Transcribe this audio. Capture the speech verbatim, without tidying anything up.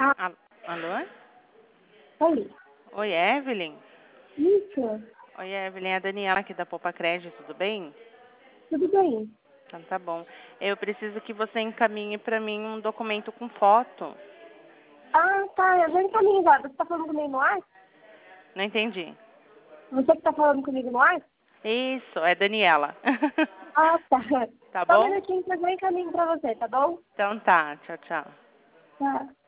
Ah, Al- Alô? oi. Oi, Evelyn? Isso, Oi, Evelyn, é a Daniela aqui da Poupa Crédito, tudo bem? tudo bem. Então tá bom. Eu preciso que você encaminhe para mim um documento com foto. Ah, tá, eu já encaminhei agora. Você tá falando comigo no ar? Não entendi. Você que tá falando comigo no ar? Isso, é Daniela. Ah, tá. Tá Só um bom? minutinho que eu já encaminho pra você, tá bom? Então tá, tchau, tchau. Tá.